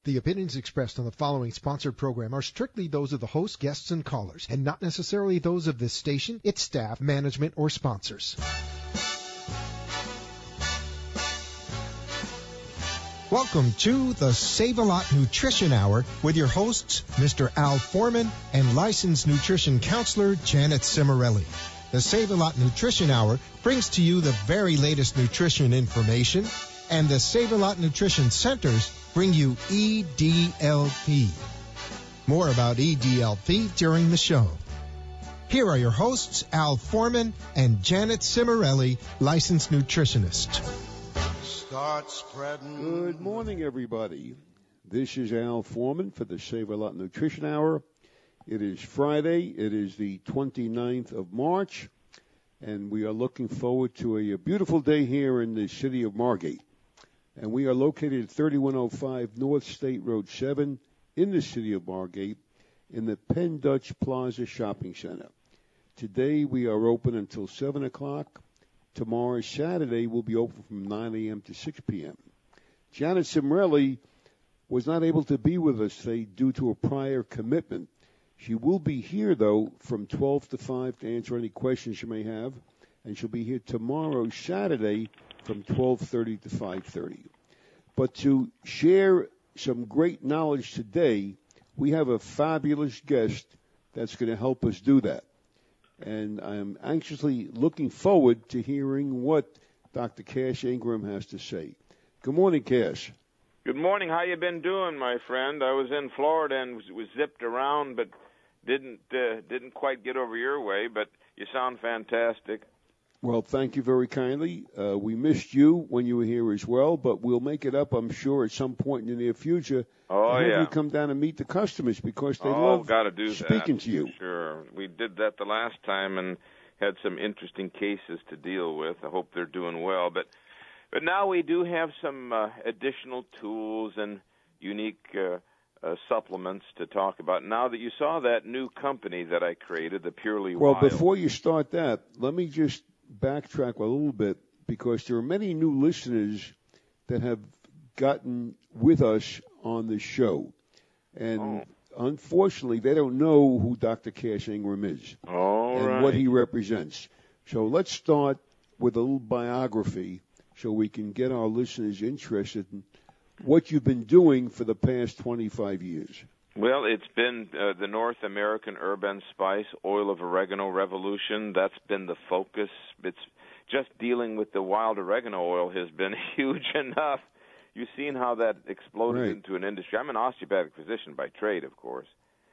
The opinions expressed on the following sponsored program are strictly those of the host, guests, and callers, and not necessarily those of this station, its staff, management, or sponsors. Welcome to the Save-A-Lot Nutrition Hour with your hosts, Mr. Al Foreman and licensed nutrition counselor Janet Cimarelli. The Save-A-Lot Nutrition Hour brings to you the very latest nutrition information, and the Save-A-Lot Nutrition Centers bring you EDLP. More about EDLP during the show. Here are your hosts, Al Foreman and Janet Cimarelli, licensed nutritionist. Start spreading. Good morning, everybody. This is Al Foreman for the Save-A-Lot Nutrition Hour. It is Friday. It is the 29th of March, and we are looking forward to a beautiful day here in the city of Margate. And we are located at 3105 North State Road 7 in the city of Margate in the Penn Dutch Plaza Shopping Center. Today we are open until 7 o'clock. Tomorrow, Saturday, we'll be open from 9 a.m. to 6 p.m. Janet Cimarelli was not able to be with us today due to a prior commitment. She will be here, though, from 12 to 5 to answer any questions you may have. And she'll be here tomorrow, Saturday, from 12:30 to 5:30. But to share some great knowledge today, we have a fabulous guest that's going to help us do that. And I'm anxiously looking forward to hearing what Dr. Cash Ingram has to say. Good morning, Cash. Good morning. How you been doing, my friend? I was in Florida and was zipped around, but didn't quite get over your way. But you sound fantastic. Well, thank you very kindly. We missed you when you were here as well, but we'll make it up, I'm sure, at some point in the near future. Oh, have yeah. you come down and meet the customers because they gotta do speaking that. to you. Sure. We did that the last time and had some interesting cases to deal with. I hope they're doing well. But now we do have some additional tools and unique supplements to talk about. Now that you saw that new company that I created, the Purely Wild. Well, before you start that, let me just backtrack a little bit because there are many new listeners that have gotten with us on the show. And unfortunately, they don't know who Dr. Cash Ingram is and what he represents. So let's start with a little biography so we can get our listeners interested in what you've been doing for the past 25 years. Well, it's been the North American Herb and Spice Oil of Oregano Revolution. That's been the focus. It's just dealing with the wild oregano oil has been huge enough. You've seen how that exploded into an industry. I'm an osteopathic physician by trade, of course,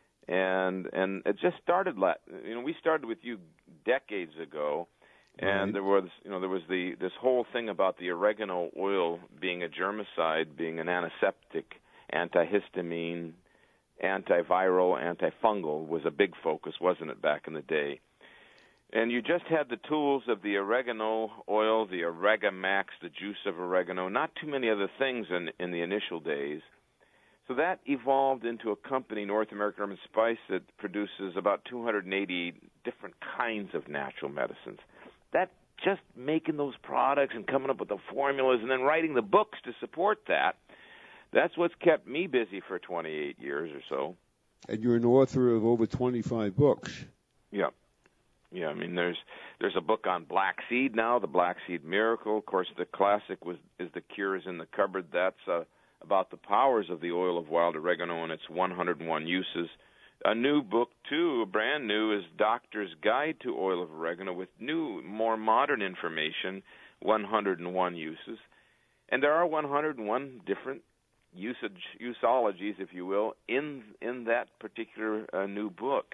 and it just started. We started with you decades ago, and there was this whole thing about the oregano oil being a germicide, being an antiseptic, antihistamine, antiviral, antifungal was a big focus, wasn't it, back in the day? And you just had the tools of the oregano oil, the Oregamax, the juice of oregano, not too many other things in the initial days. So that evolved into a company, North American Herb and Spice, that produces about 280 different kinds of natural medicines. That just making those products and coming up with the formulas and then writing the books to support that, that's what's kept me busy for 28 years or so. And you're an author of over 25 books. Yeah. Yeah, I mean, there's a book on black seed now, the Black Seed Miracle. Of course, the classic is The Cure is in the Cupboard. That's about the powers of the oil of wild oregano and its 101 uses. A new book, too, brand new, is Doctor's Guide to Oil of Oregano with new, more modern information, 101 uses. And there are 101 different usologies, if you will, in that particular new book.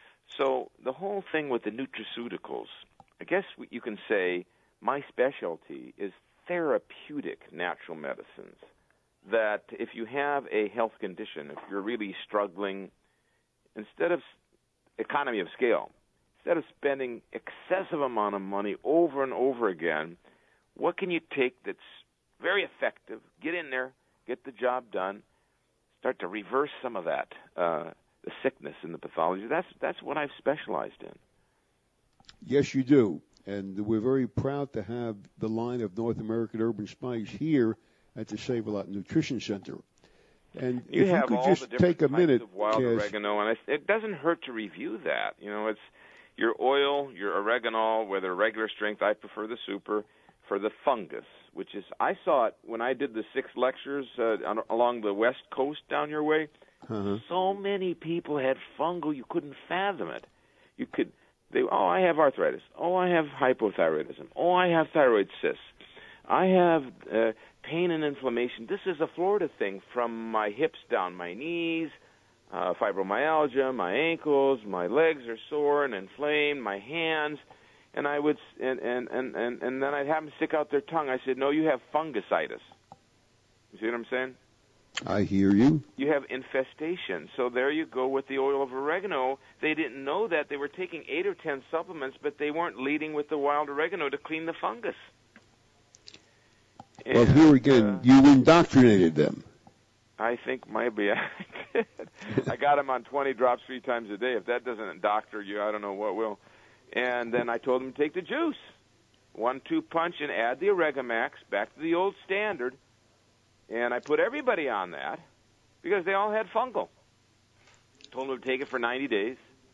So the whole thing with the nutraceuticals, I guess you can say my specialty is therapeutic natural medicines, that if you have a health condition, if you're really struggling, instead of economy of scale, instead of spending excessive amount of money over and over again, what can you take that's very effective, get in there, get the job done, start to reverse some of that, the sickness and the pathology. That's what I've specialized in. Yes, you do. And we're very proud to have the line of North American Herb and Spice here at the Save-A-Lot Nutrition Center. And you if you have could all just the different take a types minute, of wild Cash. oregano, and it doesn't hurt to review that. It's your oil, your oregano, whether regular strength. I prefer the super for the fungus, which is I saw it when I did the 6 lectures along the west coast down your way. Uh-huh. So many people had fungal, you couldn't fathom it. I have arthritis. Oh, I have hypothyroidism. Oh, I have thyroid cysts. I have pain and inflammation. This is a Florida thing from my hips down my knees, fibromyalgia, my ankles, my legs are sore and inflamed, my hands, and I would and then I'd have them stick out their tongue. I said, "No, you have fungusitis." You see what I'm saying? I hear you. You have infestation. So there you go with the oil of oregano. They didn't know that. They were taking 8 or 10 supplements, but they weren't leading with the wild oregano to clean the fungus. Well, here again, you indoctrinated them. I think maybe I did. I got them on 20 drops 3 times a day. If that doesn't doctor you, I don't know what will. And then I told them to take the juice. 1-2 punch and add the Oregamax back to the old standard. And I put everybody on that because they all had fungal. Told them to take it for 90 days.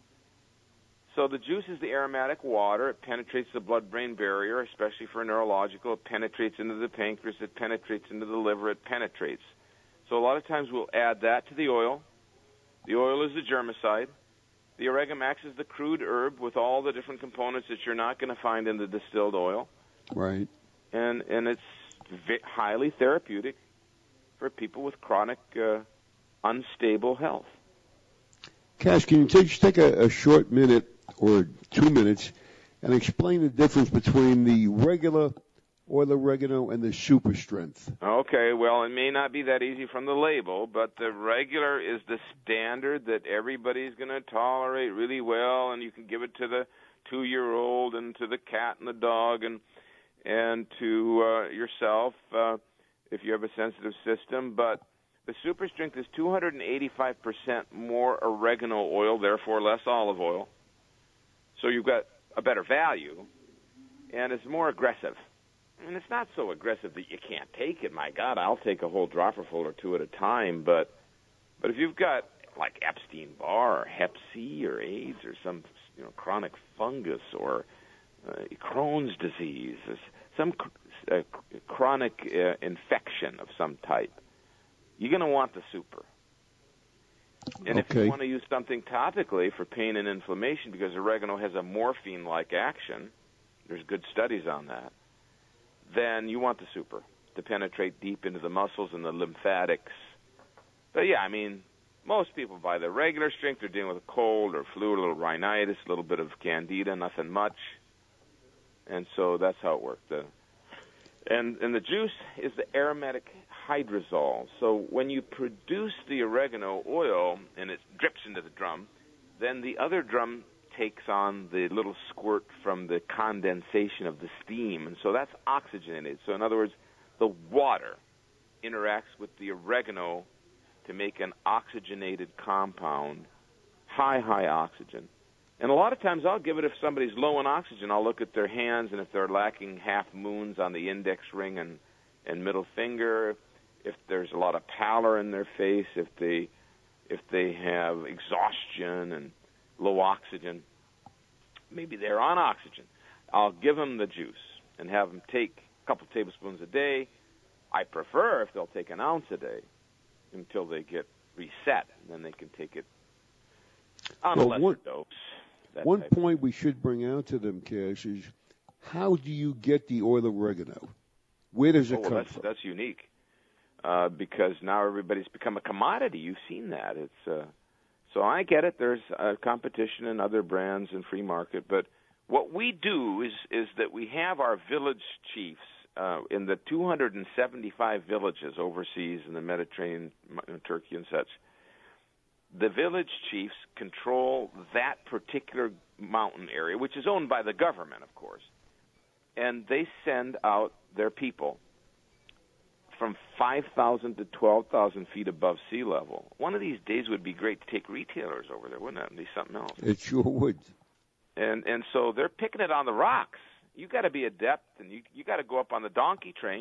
So the juice is the aromatic water. It penetrates the blood-brain barrier, especially for neurological. It penetrates into the pancreas. It penetrates into the liver. It penetrates. So a lot of times we'll add that to the oil. The oil is the germicide. The Oregamax is the crude herb with all the different components that you're not going to find in the distilled oil. Right. And it's highly therapeutic for people with chronic unstable health. Cash, can you just take a short minute or 2 minutes and explain the difference between the regular oil oregano and the super strength? Okay, well, it may not be that easy from the label, but the regular is the standard that everybody's going to tolerate really well, and you can give it to the 2-year-old and to the cat and the dog and to yourself if you have a sensitive system. But the super strength is 285% more oregano oil, therefore less olive oil. So you've got a better value, and it's more aggressive. And it's not so aggressive that you can't take it. My God, I'll take a whole dropperful or 2 at a time. But if you've got like Epstein-Barr or Hep C or AIDS or some chronic fungus or Crohn's disease, some chronic infection of some type, you're going to want the super. And if you want to use something topically for pain and inflammation, because oregano has a morphine-like action, there's good studies on that, then you want the super to penetrate deep into the muscles and the lymphatics. But yeah, I mean, most people buy the regular strength. They're dealing with a cold or flu, a little rhinitis, a little bit of candida, nothing much. And so that's how it works. And the juice is the aromatic hydrosol. So when you produce the oregano oil and it drips into the drum, then the other drum takes on the little squirt from the condensation of the steam, and so that's oxygenated. So in other words, the water interacts with the oregano to make an oxygenated compound, high oxygen. And a lot of times I'll give it if somebody's low in oxygen. I'll look at their hands, and if they're lacking half moons on the index ring and middle finger, if there's a lot of pallor in their face, if they have exhaustion and low oxygen, maybe they're on oxygen, I'll give them the juice and have them take a couple tablespoons a day. I prefer if they'll take an ounce a day until they get reset, and then they can take it on a lesser dose. One point we should bring out to them, Cash, is how do you get the oil oregano? Where does it come from? That's unique because now everybody's become a commodity. You've seen that. So I get it. There's competition in other brands and free market. But what we do is that we have our village chiefs in the 275 villages overseas in the Mediterranean, Turkey and such. The village chiefs control that particular mountain area, which is owned by the government, of course. And they send out their people from 5,000 to 12,000 feet above sea level. One of these days would be great to take retailers over there, wouldn't it? It'd be something else. It sure would. And so they're picking it on the rocks. You got to be adept, and you got to go up on the donkey train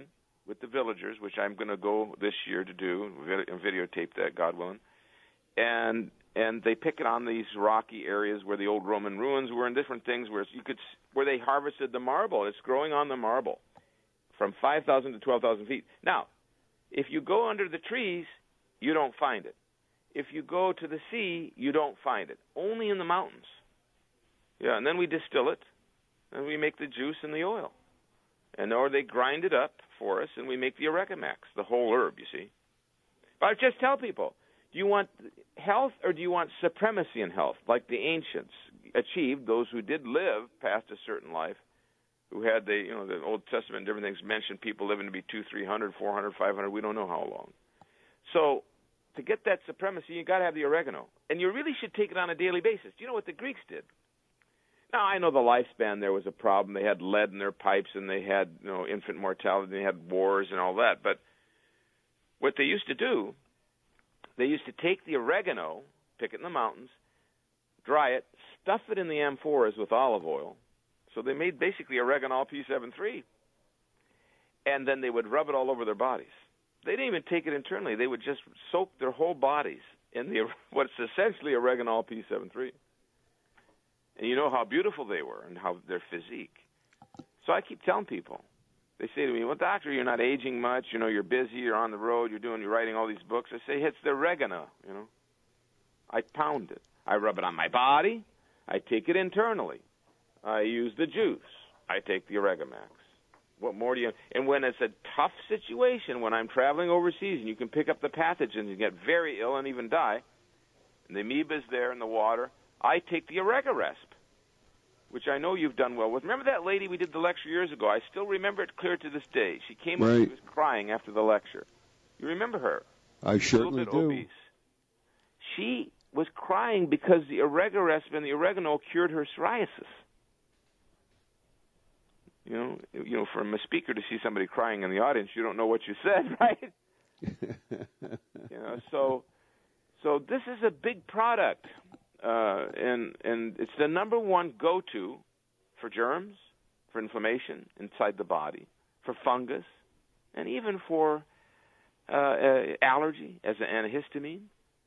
with the villagers, which I'm going to go this year to do, and videotape that, God willing. And they pick it on these rocky areas where the old Roman ruins were, and different things where they harvested the marble. It's growing on the marble from 5,000 to 12,000 feet. Now, if you go under the trees, you don't find it. If you go to the sea, you don't find it. Only in the mountains. Yeah, and then we distill it, and we make the juice and the oil. Or they grind it up for us, and we make the Oregamax, the whole herb, you see. But I just tell people, do you want health or do you want supremacy in health, like the ancients achieved, those who did live past a certain life, who had the Old Testament and different things mentioned people living to be 200, 300, 400, 500, we don't know how long. So to get that supremacy, you got to have the oregano. And you really should take it on a daily basis. Do you know what the Greeks did? Now, I know the lifespan there was a problem. They had lead in their pipes, and they had infant mortality, they had wars and all that. But what they used to do, they used to take the oregano, pick it in the mountains, dry it, stuff it in the amphoras with olive oil. So they made basically oregano P73. And then they would rub it all over their bodies. They didn't even take it internally. They would just soak their whole bodies in what's essentially oregano P73. And you know how beautiful they were and how their physique. So I keep telling people, they say to me, well, doctor, you're not aging much. You're busy. You're on the road. You're writing all these books. I say, it's the oregano, I pound it. I rub it on my body. I take it internally. I use the juice. I take the Oregamax. What more do you... And when it's a tough situation, when I'm traveling overseas and you can pick up the pathogens and get very ill and even die, and the amoeba's there in the water, I take the Oregaresp, which I know you've done well with. Remember that lady we did the lecture years ago? I still remember it clear to this day. She came up, she was crying after the lecture. You remember her? I certainly do. Obese. She was crying because the Oregaresp and the oregano cured her psoriasis. From a speaker to see somebody crying in the audience, you don't know what you said, right? So this is a big product, and it's the number one go-to for germs, for inflammation inside the body, for fungus, and even for allergy as an antihistamine,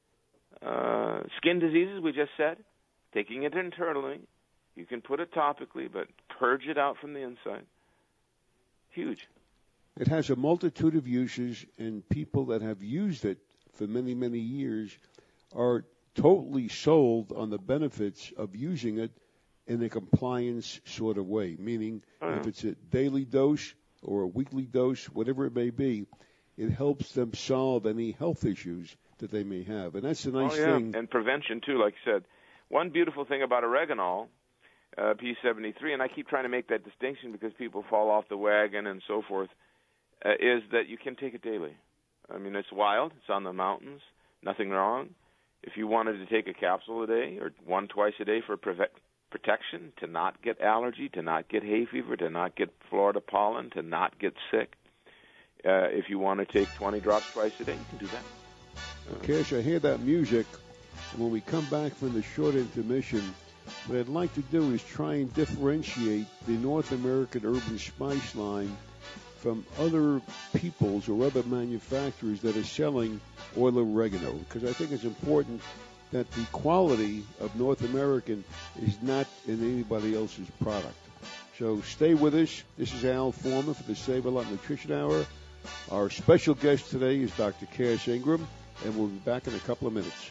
skin diseases. We just said, taking it internally. You can put it topically, but purge it out from the inside. Huge. It has a multitude of uses, and people that have used it for many, many years are totally sold on the benefits of using it in a compliance sort of way, meaning if it's a daily dose or a weekly dose, whatever it may be, it helps them solve any health issues that they may have. And that's a nice thing. And prevention, too, like you said. One beautiful thing about oregano, P73, and I keep trying to make that distinction because people fall off the wagon and so forth, is that you can take it daily. I mean, it's wild. It's on the mountains. Nothing wrong. If you wanted to take a capsule a day or twice a day for protection, to not get allergy, to not get hay fever, to not get Florida pollen, to not get sick, if you want to take 20 drops twice a day, you can do that. Cash, I hear that music. And when we come back from the short intermission, what I'd like to do is try and differentiate the North American Urban Spice line from other peoples or other manufacturers that are selling oil oregano, because I think it's important that the quality of North American is not in anybody else's product. So stay with us. This is Al Foreman for the Save-A-Lot Nutrition Hour. Our special guest today is Dr. Cass Ingram, and we'll be back in a couple of minutes.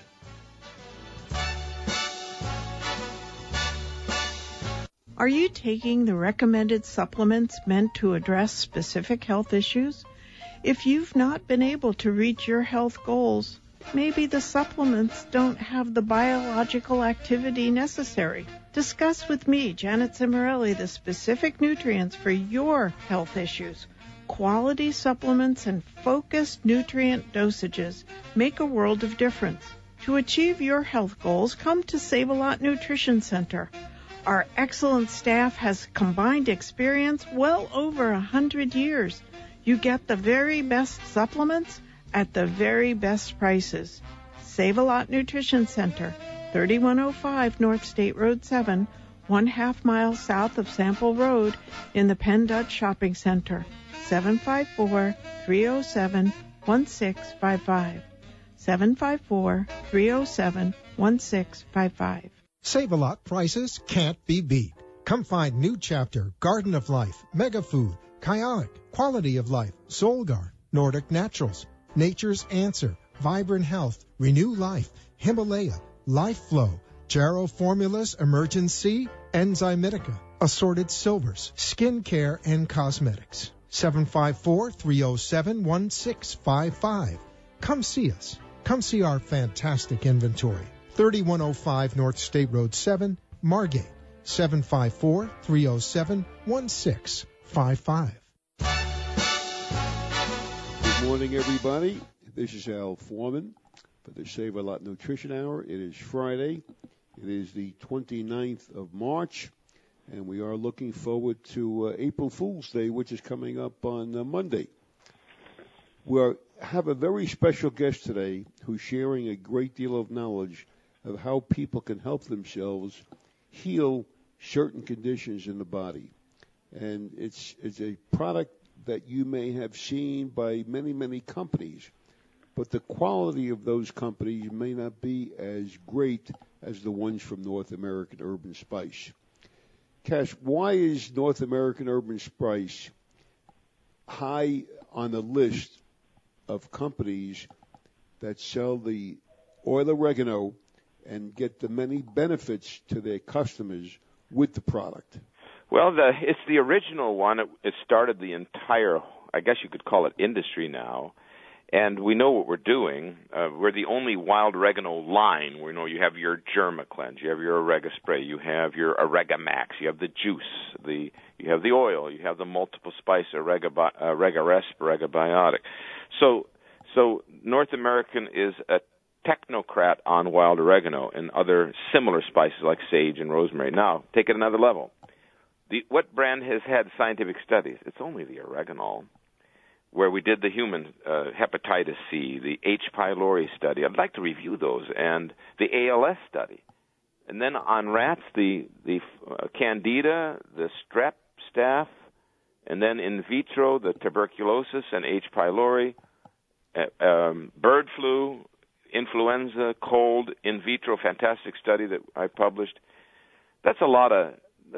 Are you taking the recommended supplements meant to address specific health issues? If you've not been able to reach your health goals, maybe the supplements don't have the biological activity necessary. Discuss with me, Janet Cimarelli, the specific nutrients for your health issues. Quality supplements and focused nutrient dosages make a world of difference. To achieve your health goals, come to Save-A-Lot Nutrition Center. Our excellent staff has combined experience well over 100 years. You get the very best supplements at the very best prices. Save-A-Lot Nutrition Center, 3105 North State Road 7, 1/2 mile south of Sample Road in the Penn Dutch Shopping Center. 754-307-1655. 754-307-1655. Save-A-Lot prices can't be beat. Come find New Chapter, Garden of Life, Mega Food, Kyonic, Quality of Life, Solgar, Nordic Naturals, Nature's Answer, Vibrant Health, Renew Life, Himalaya, Life Flow, Jarrow Formulas, Emergen-C, Enzymatica, Assorted Silvers, Skin Care and Cosmetics. 754-307-1655. Come see us. Come see our fantastic inventory. 3105 North State Road 7, Margate. 754-307-1655. Good morning, everybody. This is Al Foreman for the Save-A-Lot Nutrition Hour. It is Friday. It is the 29th of March, and we are looking forward to April Fool's Day, which is coming up on Monday. We have a very special guest today who's sharing a great deal of knowledge of how people can help themselves heal certain conditions in the body. And it's a product that you may have seen by many, many companies, but the quality of those companies may not be as great as the ones from North American Urban Spice. Cash, why is North American Urban Spice high on the list of companies that sell the oil oregano and get the many benefits to their customers with the product? Well, it's the original one. It started the entire, I guess you could call it industry now. And we know what we're doing. We're the only wild oregano line. We know you have your Germa Cleanse, you have your Orega Spray, you have your Orega Max, you have the juice, you have the oil, you have the multiple spice Orega Resp, Orega Biotic. So North American is a technocrat on wild oregano and other similar spices like sage and rosemary. Now, take it another level. What brand has had scientific studies? It's only the oregano, where we did the human hepatitis C, the H. pylori study. I'd like to review those, and the ALS study. And then on rats, the Candida, the strep, staph, and then in vitro, the tuberculosis and H. pylori, bird flu, influenza, cold, in vitro, fantastic study that I published. That's a lot of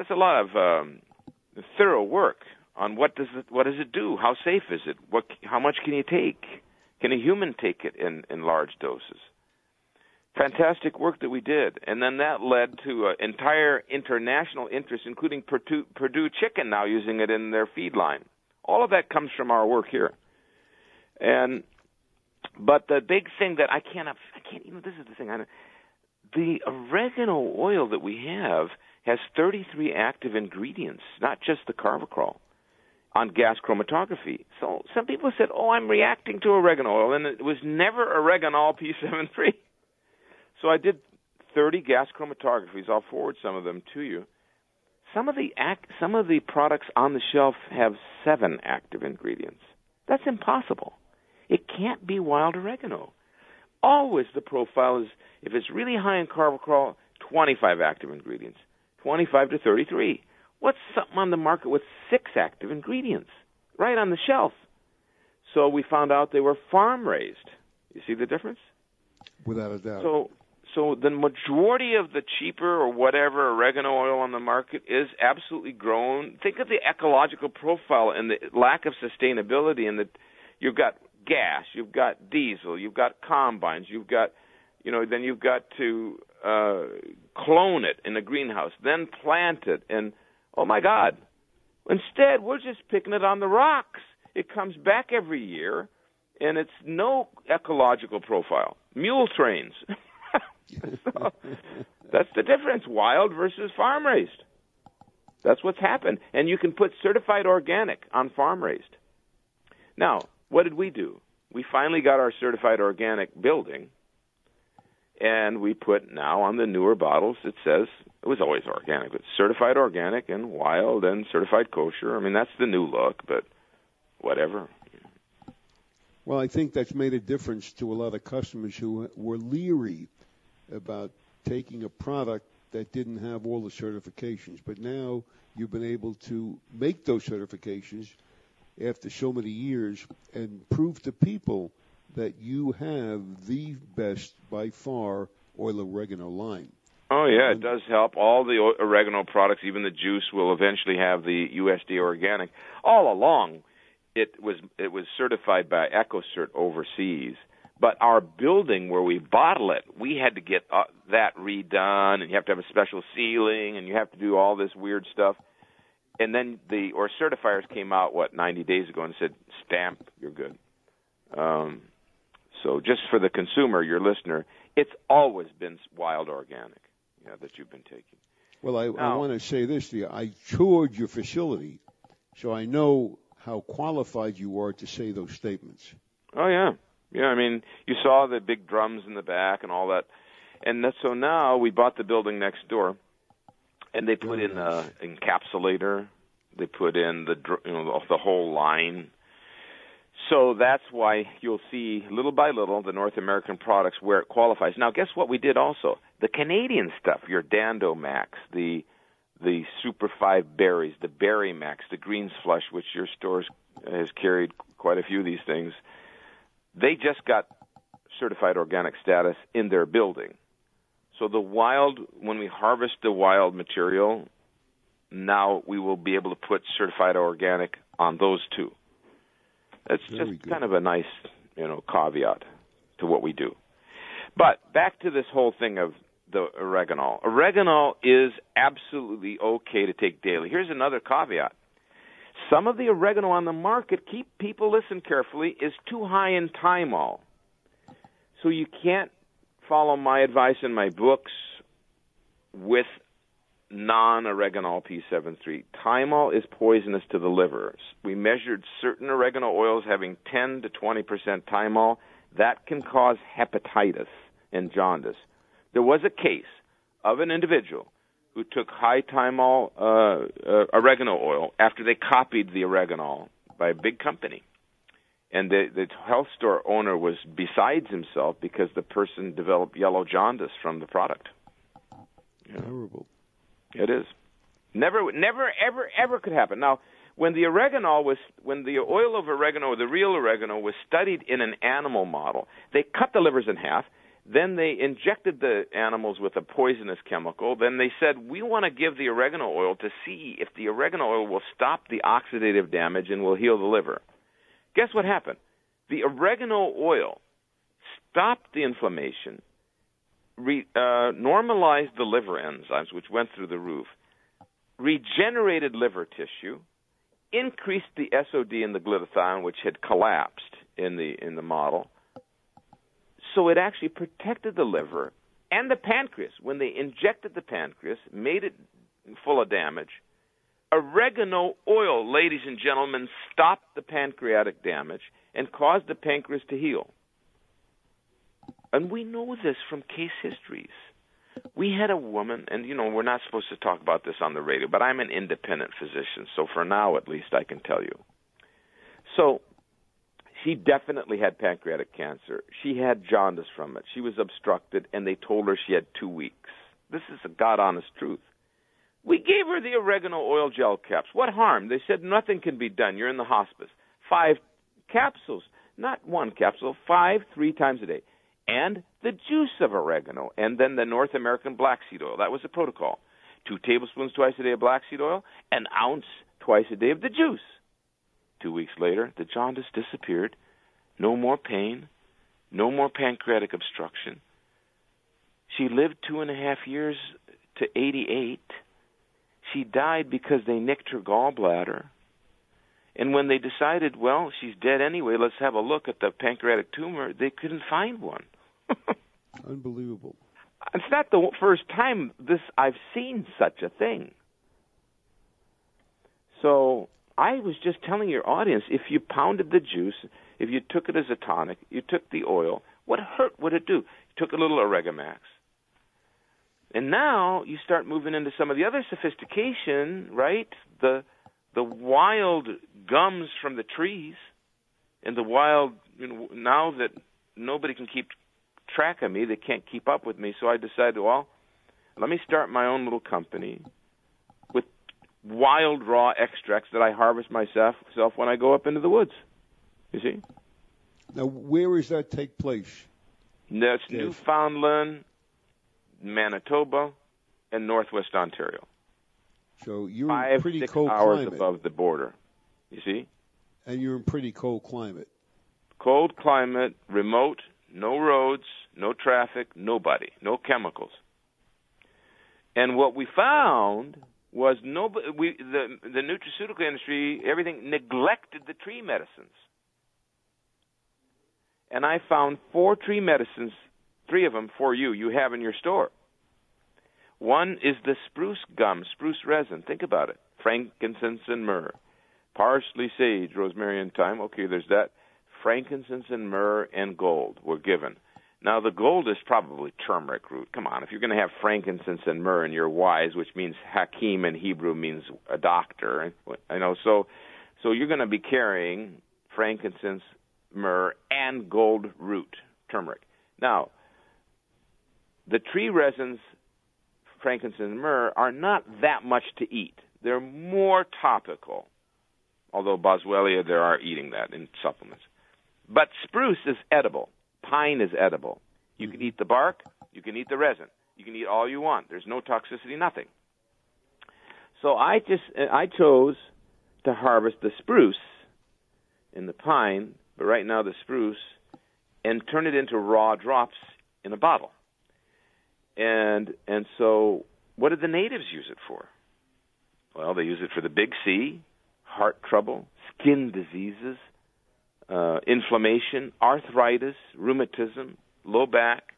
thorough work on what does it do? How safe is it? How much can you take? Can a human take it in large doses? Fantastic work that we did, and then that led to entire international interest, including Purdue Chicken now using it in their feed line. All of that comes from our work here. But the big thing that I can't. This is the thing. The oregano oil that we have has 33 active ingredients, not just the carvacrol, on gas chromatography. So some people said, I'm reacting to oregano oil, and it was never oreganol P73. So I did 30 gas chromatographies. I'll forward some of them to you. Some of the products on the shelf have 7 active ingredients. That's impossible. It can't be wild oregano. Always the profile is, if it's really high in carvacrol, 25 active ingredients, 25 to 33. What's something on the market with 6 active ingredients right on the shelf? So we found out they were farm-raised. You see the difference? Without a doubt. So the majority of the cheaper or whatever oregano oil on the market is absolutely grown. Think of the ecological profile and the lack of sustainability, and you've got gas, you've got diesel, you've got combines, then you've got to clone it in a greenhouse, then plant it, and oh my God. Instead, we're just picking it on the rocks. It comes back every year, and it's no ecological profile. Mule trains. So, that's the difference, wild versus farm-raised. That's what's happened. And you can put certified organic on farm-raised. Now, what did we do? We finally got our certified organic building, and we put now on the newer bottles, it says, it was always organic, but certified organic and wild and certified kosher. I mean, that's the new look, but whatever. Well, I think that's made a difference to a lot of customers who were leery about taking a product that didn't have all the certifications. But now you've been able to make those certifications after so many years and prove to people that you have the best, by far, oil oregano line. Oh, yeah, it does help. All the oregano products, even the juice, will eventually have the USDA organic. All along, it was certified by EcoCert overseas. But our building where we bottle it, we had to get that redone, and you have to have a special sealing, and you have to do all this weird stuff. And then certifiers came out, 90 days ago and said, stamp, you're good. So just for the consumer, your listener, it's always been wild organic that you've been taking. Well, I want to say this to you. I toured your facility, so I know how qualified you are to say those statements. Oh, yeah. Yeah, I mean, you saw the big drums in the back and all that. And so now we bought the building next door, and they put in an encapsulator. They put in the whole line. So that's why you'll see, little by little, the North American products where it qualifies. Now, guess what we did also? The Canadian stuff, your Dando Max, the Super 5 berries, the Berry Max, the Greens Flush, which your store has carried quite a few of these things, they just got certified organic status in their building. So when we harvest the wild material, now we will be able to put certified organic on those two. That's just kind of a nice, caveat to what we do. But back to this whole thing of the oregano. Oregano is absolutely okay to take daily. Here's another caveat. Some of the oregano on the market, people listen carefully, is too high in thymol. So you can't follow my advice in my books with non-oregano P73. Thymol is poisonous to the liver. We measured certain oregano oils having 10 to 20% thymol. That can cause hepatitis and jaundice. There was a case of an individual who took high thymol oregano oil after they copied the oregano by a big company. And the health store owner was besides himself because the person developed yellow jaundice from the product. Terrible. It is. Never, ever could happen. Now, when the oil of oregano, the real oregano, was studied in an animal model, they cut the livers in half. Then they injected the animals with a poisonous chemical. Then they said, we want to give the oregano oil to see if the oregano oil will stop the oxidative damage and will heal the liver. Guess what happened? The oregano oil stopped the inflammation, normalized the liver enzymes, which went through the roof, regenerated liver tissue, increased the SOD and the glutathione, which had collapsed in the model. So it actually protected the liver and the pancreas. When they injected the pancreas, made it full of damage, oregano oil, ladies and gentlemen, stopped the pancreatic damage and caused the pancreas to heal. And we know this from case histories. We had a woman, and we're not supposed to talk about this on the radio, but I'm an independent physician, so for now at least I can tell you. So she definitely had pancreatic cancer. She had jaundice from it. She was obstructed, and they told her she had 2 weeks. This is a God-honest truth. We gave her the oregano oil gel caps. What harm? They said nothing can be done. You're in the hospice. 5 capsules, not 1 capsule, 5, 3 times a day. And the juice of oregano, and then the North American black seed oil. That was the protocol. 2 tablespoons twice a day of black seed oil, an ounce twice a day of the juice. 2 weeks later, the jaundice disappeared. No more pain. No more pancreatic obstruction. She lived 2.5 years to 88. She died because they nicked her gallbladder. And when they decided, well, she's dead anyway, let's have a look at the pancreatic tumor, they couldn't find one. Unbelievable. It's not the first time I've seen such a thing. So I was just telling your audience, if you pounded the juice, if you took it as a tonic, you took the oil, what hurt would it do? You took a little Oregamax. And now you start moving into some of the other sophistication, right? The wild gums from the trees and the wild, now that nobody can keep track of me, they can't keep up with me, so I decided, well, let me start my own little company with wild raw extracts that I harvest myself when I go up into the woods. You see? Now, where does that take place? That's Newfoundland, Manitoba, and Northwest Ontario. So you're in pretty cold 5-6 hours climate. above the border. You see? And you're in pretty cold climate. Cold climate, remote, no roads, no traffic, nobody, no chemicals. And what we found was the nutraceutical industry, everything neglected the tree medicines. And I found 4 tree medicines, 3 of them for you have in your store. One is the spruce gum, spruce resin. Think about it. Frankincense and myrrh. Parsley, sage, rosemary, and thyme. Okay, there's that. Frankincense and myrrh and gold were given. Now, the gold is probably turmeric root. Come on, if you're going to have frankincense and myrrh and you're wise, which means hakim in Hebrew means a doctor, so you're going to be carrying frankincense, myrrh, and gold root, turmeric. Now, the tree resins, frankincense and myrrh, are not that much to eat. They're more topical, although boswellia, they are eating that in supplements. But spruce is edible. Pine is edible. You can eat the bark. You can eat the resin. You can eat all you want. There's no toxicity, nothing. So I chose to harvest the spruce and the pine, but right now the spruce, and turn it into raw drops in a bottle. And so what did the natives use it for? Well, they use it for the big C, heart trouble, skin diseases, inflammation, arthritis, rheumatism, low back,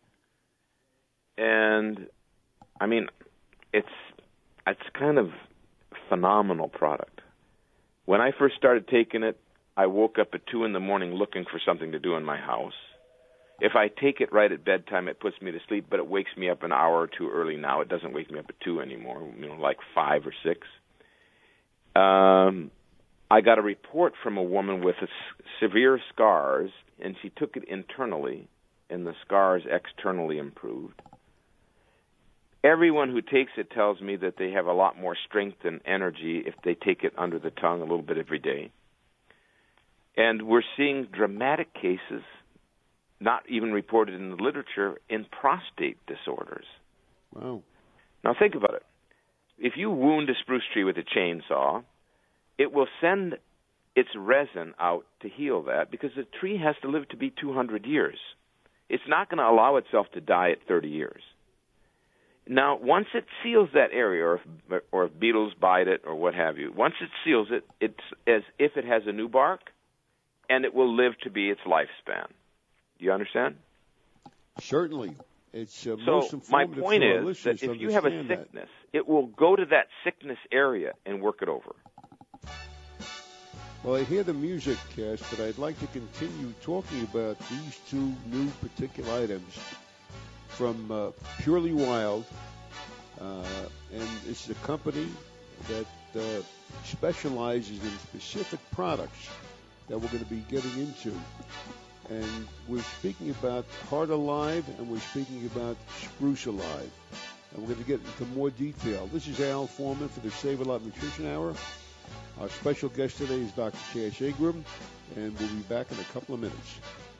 and I mean, it's kind of a phenomenal product. When I first started taking it, I woke up at 2 a.m. looking for something to do in my house. If I take it right at bedtime, it puts me to sleep, but it wakes me up an hour or 2 early now. It doesn't wake me up at 2 anymore, like 5 or 6. I got a report from a woman with severe scars, and she took it internally, and the scars externally improved. Everyone who takes it tells me that they have a lot more strength and energy if they take it under the tongue a little bit every day. And we're seeing dramatic cases, not even reported in the literature, in prostate disorders. Wow. Now think about it. If you wound a spruce tree with a chainsaw, it will send its resin out to heal that because the tree has to live to be 200 years. It's not going to allow itself to die at 30 years. Now, once it seals that area, or if beetles bite it or what have you, once it seals it, it's as if it has a new bark, and it will live to be its lifespan. Do you understand? Certainly. It's most so informative my point for our is that listeners if you have a understand sickness, it will go to that sickness area and work it over. Well, I hear the music, Cass, but I'd like to continue talking about these 2 new particular items from Purely Wild, and it's a company that specializes in specific products that we're going to be getting into. And we're speaking about Heart Alive, and we're speaking about Spruce Alive. And we're going to get into more detail. This is Al Foreman for the Save a Lot Nutrition Hour. Our special guest today is Dr. Cass Agram, and we'll be back in a couple of minutes.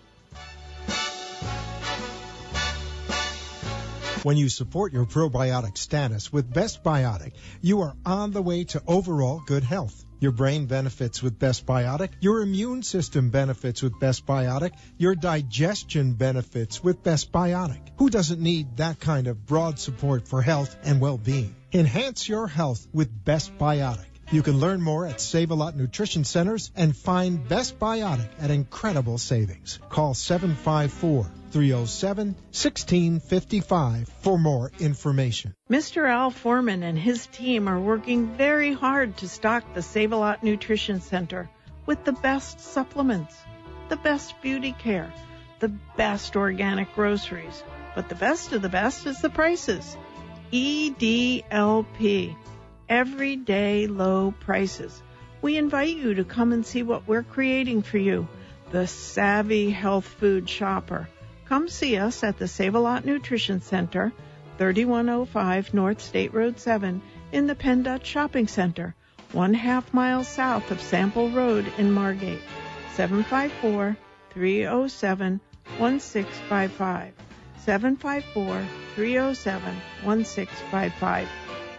When you support your probiotic status with Best Biotic, you are on the way to overall good health. Your brain benefits with Best Biotic. Your immune system benefits with Best Biotic. Your digestion benefits with Best Biotic. Who doesn't need that kind of broad support for health and well-being? Enhance your health with Best Biotic. You can learn more at Save-A-Lot Nutrition Centers and find Best Biotic at incredible savings. Call 754-307-1655 for more information. Mr. Al Foreman and his team are working very hard to stock the Save-A-Lot Nutrition Center with the best supplements, the best beauty care, the best organic groceries. But the best of the best is the prices. EDLP. Everyday low prices. We invite you to come and see what we're creating for you, the savvy health food shopper. Come see us at the Save-A-Lot Nutrition Center, 3105 North State Road 7 in the Penn Dutch Shopping Center, 1/2 mile south of Sample Road in Margate. 754-307-1655. 754-307-1655.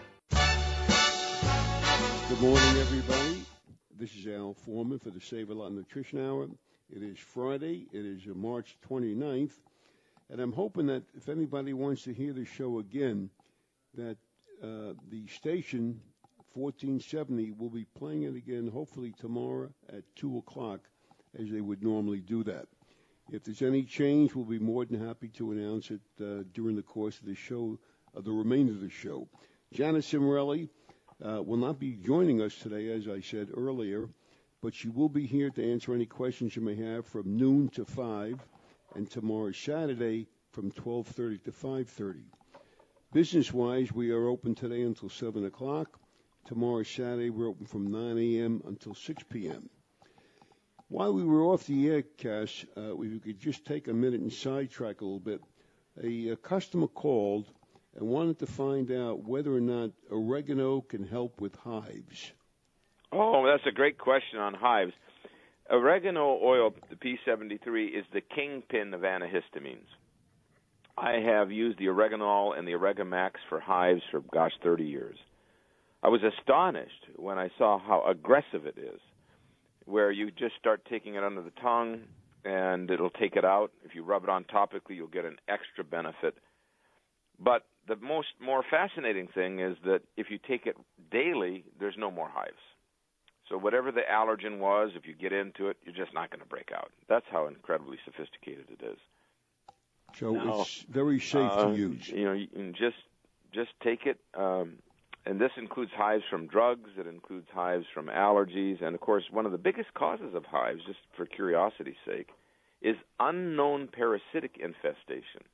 Good morning, everybody. This is Al Foreman for the Save a Lot Nutrition Hour. It is Friday. It is March 29th. And I'm hoping that if anybody wants to hear the show again, that the station 1470 will be playing it again, hopefully tomorrow at 2 o'clock, as they would normally do that. If there's any change, we'll be more than happy to announce it during the course of the show, the remainder of the show. Janet Cimarelli will not be joining us today, as I said earlier, but she will be here to answer any questions you may have from noon to 5, and tomorrow Saturday from 12:30 to 5:30. Business-wise, we are open today until 7 o'clock. Tomorrow Saturday, we're open from 9 a.m. until 6 p.m. While we were off the air, Cass, if we could just take a minute and sidetrack a little bit. A customer called and wanted to find out whether or not oregano can help with hives. Oh, that's a great question on hives. Oregano oil, the P73, is the kingpin of antihistamines. I have used the Oreganol and the Oregamax for hives for, 30 years. I was astonished when I saw how aggressive it is, where you just start taking it under the tongue and it'll take it out. If you rub it on topically, you'll get an extra benefit. But the more fascinating thing is that if you take it daily, there's no more hives. So whatever the allergen was, if you get into it, you're just not going to break out. That's how incredibly sophisticated it is. So now, it's very safe to use. You can just take it, and this includes hives from drugs. It includes hives from allergies. And, of course, one of the biggest causes of hives, just for curiosity's sake, is unknown parasitic infestation.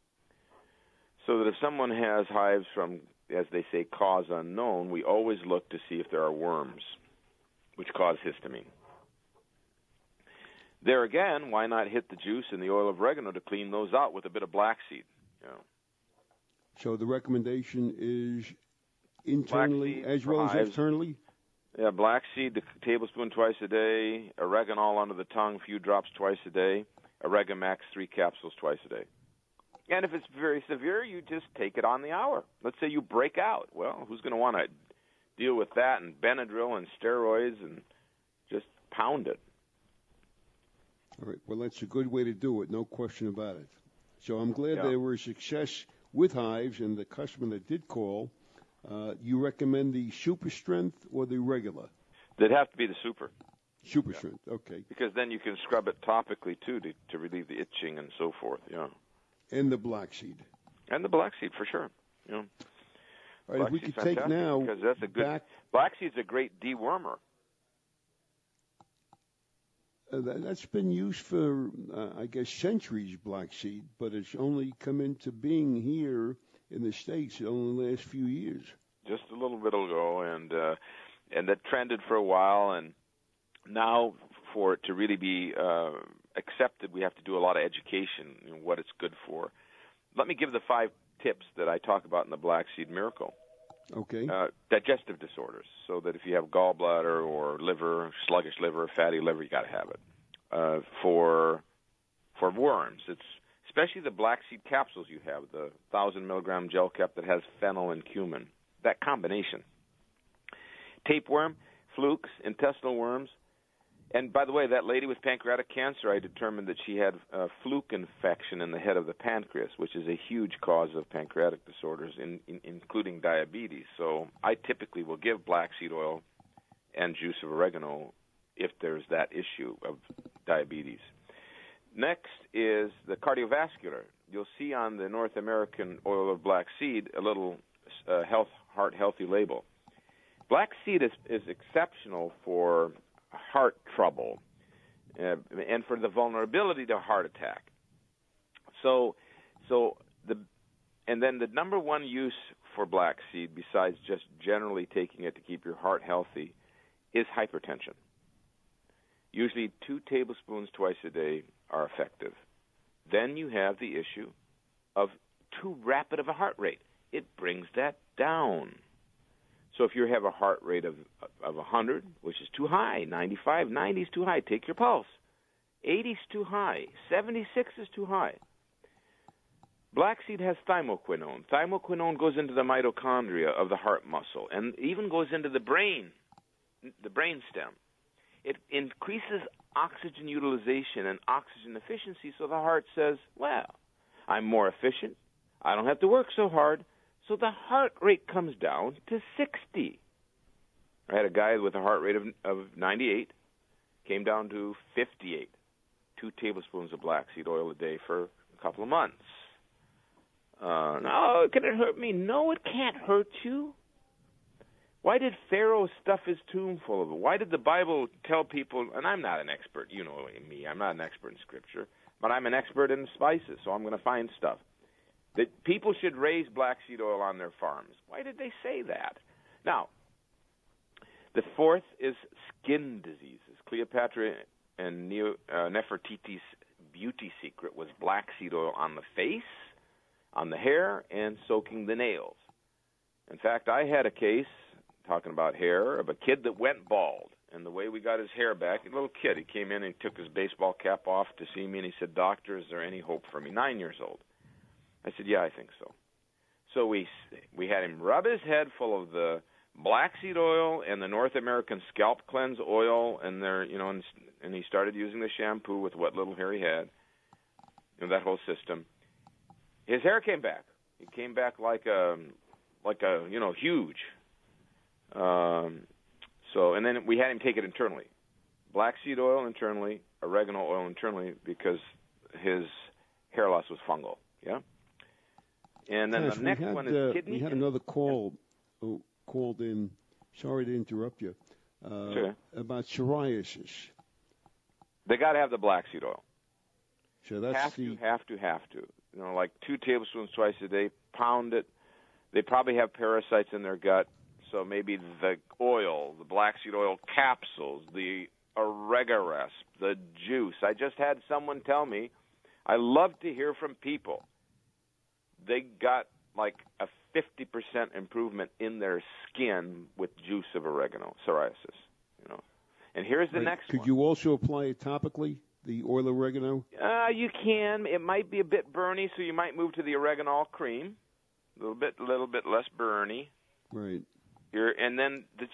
So that if someone has hives from, as they say, cause unknown, we always look to see if there are worms, which cause histamine. There again, why not hit the juice and the oil of oregano to clean those out with a bit of black seed? So the recommendation is internally as well as externally? Yeah, black seed, a tablespoon twice a day, oregano under the tongue, a few drops twice a day, Oregamax, 3 capsules twice a day. And if it's very severe, you just take it on the hour. Let's say you break out. Well, who's going to want to deal with that and Benadryl and steroids and just pound it? All right. Well, that's a good way to do it, no question about it. So I'm glad there were success with hives, and the customer that did call, you recommend the super strength or the regular? They'd have to be the super. Super strength, okay. Because then you can scrub it topically, too, to relieve the itching and so forth, And the black seed. And the black seed, for sure. All right, if we could take now because that's a good black seed's a great dewormer. That's been used for, I guess, centuries, black seed, but it's only come into being here in the States in the last few years. Just a little bit ago, and that trended for a while, and now for it to really be accepted, we have to do a lot of education in what it's good for. Let me give the 5 tips that I talk about in the Black Seed Miracle. Okay. Digestive disorders, so that if you have gallbladder or liver, sluggish liver, fatty liver, you got to have it. For worms, it's especially the black seed capsules you have, the 1,000 milligram gel cap that has fennel and cumin. That combination. Tapeworm, flukes, intestinal worms. And by the way, that lady with pancreatic cancer, I determined that she had a fluke infection in the head of the pancreas, which is a huge cause of pancreatic disorders, including diabetes. So I typically will give black seed oil and juice of oregano if there's that issue of diabetes. Next is the cardiovascular. You'll see on the North American oil of black seed a little heart healthy label. Black seed is exceptional for heart trouble and for the vulnerability to heart attack. And then the number one use for black seed, besides just generally taking it to keep your heart healthy, is hypertension. Usually 2 tablespoons twice a day are effective. Then you have the issue of too rapid of a heart rate. It brings that down. So if you have a heart rate of 100, which is too high, 95, 90 is too high, take your pulse. 80 is too high. 76 is too high. Black seed has thymoquinone. Thymoquinone goes into the mitochondria of the heart muscle and even goes into the brain stem. It increases oxygen utilization and oxygen efficiency, so the heart says, well, I'm more efficient. I don't have to work so hard. So the heart rate comes down to 60. I had a guy with a heart rate of 98, came down to 58. 2 tablespoons of black seed oil a day for a couple of months. No, can it hurt me? No, it can't hurt you. Why did Pharaoh stuff his tomb full of it? Why did the Bible tell people, and I'm not an expert, you know me, I'm not an expert in Scripture, but I'm an expert in spices, so I'm going to find stuff. That people should raise black seed oil on their farms. Why did they say that? Now, the fourth is skin diseases. Cleopatra and Nefertiti's beauty secret was black seed oil on the face, on the hair, and soaking the nails. In fact, I had a case, talking about hair, of a kid that went bald. And the way we got his hair back, a little kid, he came in and took his baseball cap off to see me, and he said, "Doctor, is there any hope for me?" 9 years old. I said, "Yeah, I think so." So we had him rub his head full of the black seed oil and the North American Scalp Cleanse oil, and and he started using the shampoo with what little hair he had, that whole system. His hair came back. It came back like a huge. And then we had him take it internally, black seed oil internally, oregano oil internally, because his hair loss was fungal. Yeah. And then the next one is kidney. We had another call who called in. Sorry to interrupt you. Sure. About psoriasis. They got to have the black seed oil. So that's have to. Like 2 tablespoons twice a day. Pound it. They probably have parasites in their gut, so maybe the oil, the black seed oil capsules, the Oregaresp, the juice. I just had someone tell me, I love to hear from people. They got like a 50% improvement in their skin with juice of oregano, psoriasis. And here's the next one. Could you also apply it topically, the oil oregano? You can. It might be a bit burny, so you might move to the oregano cream. A little bit less burny. Right. And then the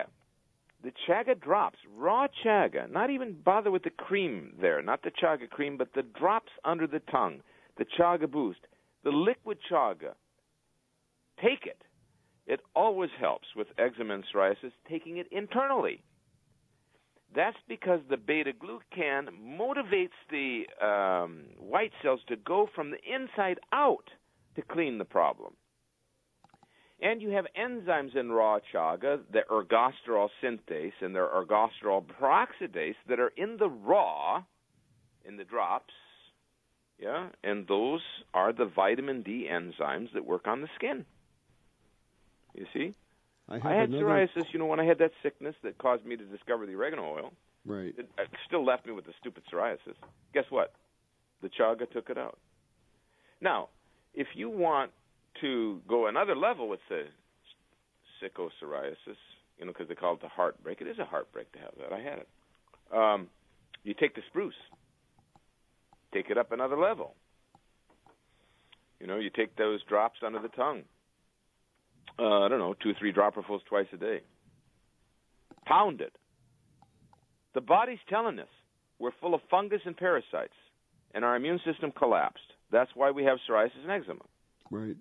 chaga drops, raw chaga. Not even bother with the cream there, not the chaga cream, but the drops under the tongue, the chaga boost, the liquid chaga. Take it. It always helps with eczema and psoriasis, taking it internally. That's because the beta-glucan motivates the white cells to go from the inside out to clean the problem. And you have enzymes in raw chaga, the ergosterol synthase and their ergosterol peroxidase, that are in the raw, in the drops, and those are the vitamin D enzymes that work on the skin. You see? I had psoriasis, when I had that sickness that caused me to discover the oregano oil. Right. It still left me with the stupid psoriasis. Guess what? The chaga took it out. Now, if you want to go another level with the sicko psoriasis, because they call it the heartbreak. It is a heartbreak to have that. I had it. You take the spruce. Take it up another level. You take those drops under the tongue. 2-3 dropperfuls twice a day. Pound it. The body's telling us we're full of fungus and parasites, and our immune system collapsed. That's why we have psoriasis and eczema. Right.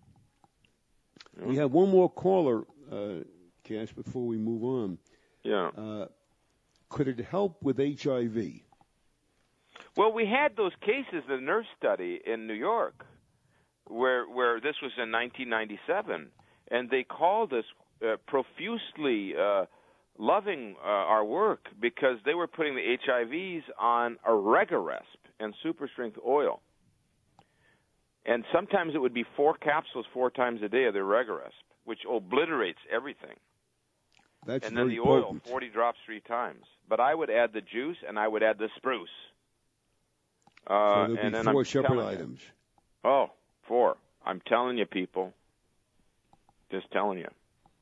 We have one more caller, Cass, before we move on. Yeah. Could it help with HIV? Well, we had those cases, the nurse study in New York, where this was in 1997, and they called us profusely loving our work because they were putting the HIVs on Oregaresp and super strength oil. And sometimes it would be 4 capsules 4 times a day of the Oregaresp, which obliterates everything. That's and then very the oil, potent. 40 drops 3 times. But I would add the juice and I would add the spruce. So there'd be 4 separate items. Oh, 4. I'm telling you, people. Just telling you.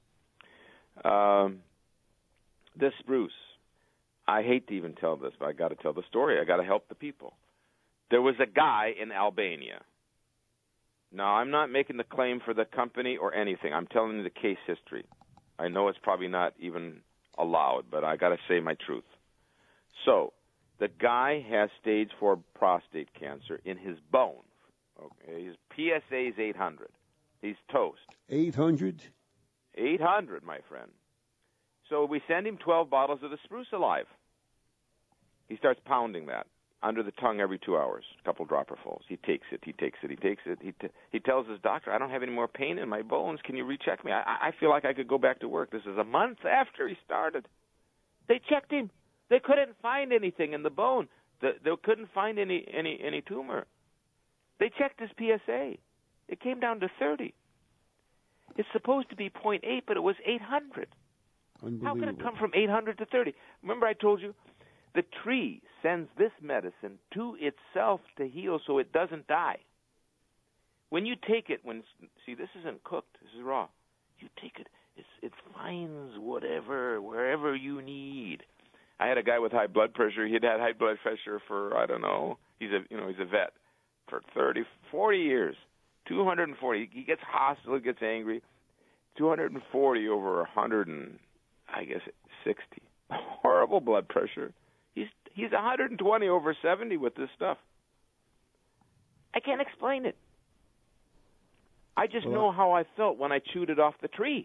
This spruce, I hate to even tell this, but I got to tell the story. I got to help the people. There was a guy in Albania. Now, I'm not making the claim for the company or anything. I'm telling you the case history. I know it's probably not even allowed, but I got to say my truth. So, the guy has stage 4 prostate cancer in his bone. Okay, his PSA is 800. He's toast. 800? 800, my friend. So we send him 12 bottles of the Spruce Alive. He starts pounding that under the tongue every 2 hours, a couple dropperfuls. He takes it. He tells his doctor, I don't have any more pain in my bones. Can you recheck me? I feel like I could go back to work. This is a month after he started. They checked him. They couldn't find anything in the bone. They couldn't find any tumor. They checked his PSA. It came down to 30. It's supposed to be 0.8, but it was 800. How can it come from 800 to 30? Remember I told you, the tree sends this medicine to itself to heal so it doesn't die. When you take it, see, this isn't cooked, this is raw. You take it, it finds wherever you need. I had a guy with high blood pressure. He'd had high blood pressure for, I don't know, he's a vet for 30, 40 years. 240. He gets hostile, gets angry. 240 over 100 and, I guess, 60. Horrible blood pressure. He's 120 over 70 with this stuff. I can't explain it. I just know how I felt when I chewed it off the tree.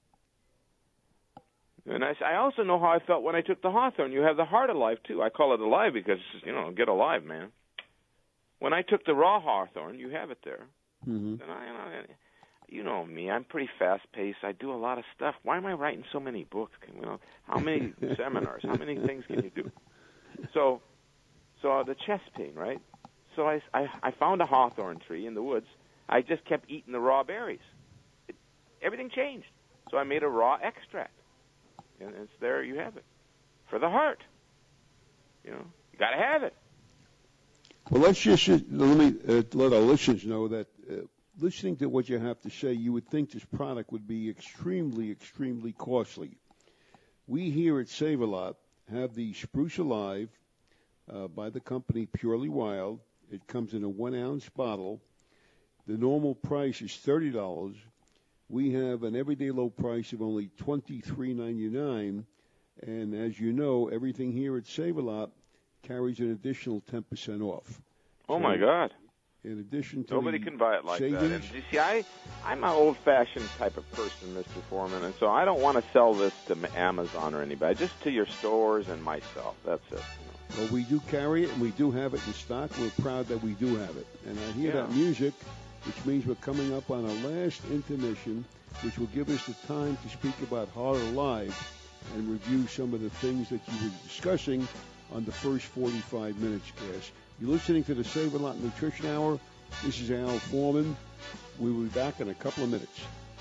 And I also know how I felt when I took the hawthorn. You have the heart alive, too. I call it alive because, get alive, man. When I took the raw hawthorn, you have it there. Mm-hmm. And you know me, I'm pretty fast-paced. I do a lot of stuff. Why am I writing so many books? How many seminars? How many things can you do? So the chest pain, right? So I found a hawthorn tree in the woods. I just kept eating the raw berries. Everything changed. So I made a raw extract. And it's there, you have it. For the heart. You got to have it. Well, let me let our listeners know that listening to what you have to say, you would think this product would be extremely, extremely costly. We here at Save-A-Lot have the Spruce Alive by the company Purely Wild. It comes in a 1-ounce bottle. The normal price is $30. We have an everyday low price of only $23.99. And as you know, everything here at Save-A-Lot carries an additional 10% off. Oh, my God. In addition to nobody can buy it like savings. that. And you see, I'm an old-fashioned type of person, Mr. Foreman, and so I don't want to sell this to Amazon or anybody, just to your stores and myself. That's it. Well, we do carry it, and we do have it in stock. We're proud that we do have it. And I hear that music, which means we're coming up on our last intermission, which will give us the time to speak about Heart Alive and review some of the things that you were discussing on the first 45 minutes, Cass. You're listening to the Save-A-Lot Nutrition Hour. This is Al Foreman. We'll be back in a couple of minutes.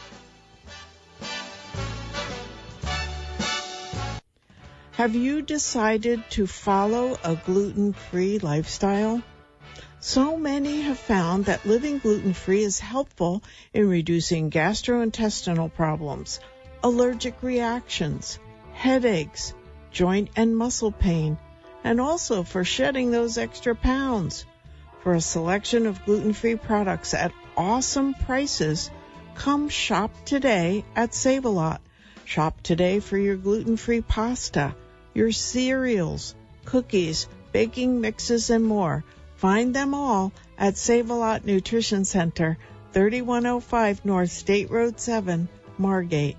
Have you decided to follow a gluten-free lifestyle? So many have found that living gluten-free is helpful in reducing gastrointestinal problems, allergic reactions, headaches, joint and muscle pain, and also for shedding those extra pounds. For a selection of gluten-free products at awesome prices, come shop today at Save-A-Lot. Shop today for your gluten-free pasta, your cereals, cookies, baking mixes, and more. Find them all at Save-A-Lot Nutrition Center, 3105 North State Road 7, Margate,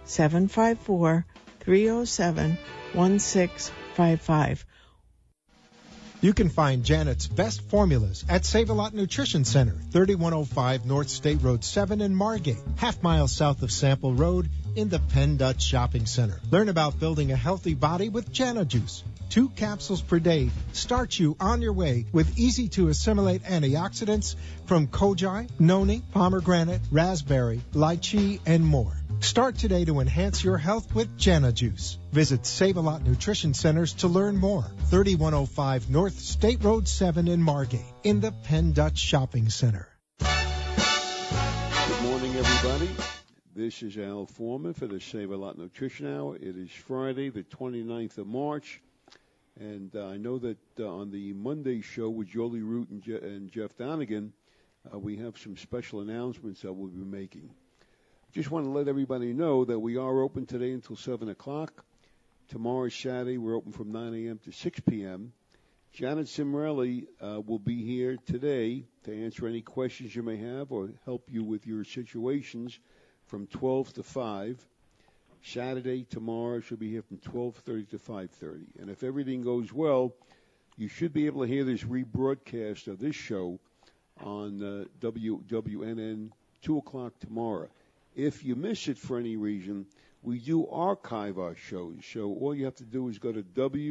754-307-1655. You can find Janet's best formulas at Save-A-Lot Nutrition Center, 3105 North State Road 7 in Margate, half-mile south of Sample Road in the Penn Dutch Shopping Center. Learn about building a healthy body with Jana Juice. 2 capsules per day start you on your way with easy-to-assimilate antioxidants from koji, noni, pomegranate, raspberry, lychee, and more. Start today to enhance your health with Jana Juice. Visit Save-A-Lot Nutrition Centers to learn more. 3105 North State Road 7 in Margate in the Penn Dutch Shopping Center. morning, everybody. This is Al Foreman for the Save a Lot Nutrition Hour. It is Friday, the 29th of March, and I know that on the Monday show with Jolie Root and Jeff Donegan, we have some special announcements that we'll be making. Just want to let everybody know that we are open today until 7 o'clock. Tomorrow, Saturday, we're open from 9 a.m. to 6 p.m. Janet Cimarelli will be here today to answer any questions you may have or help you with your situations from 12 to 5. Saturday, tomorrow, she'll be here from 12:30 to 5:30. And if everything goes well, you should be able to hear this rebroadcast of this show on WWNN 2 o'clock tomorrow. If you miss it for any reason, we do archive our shows. So all you have to do is go to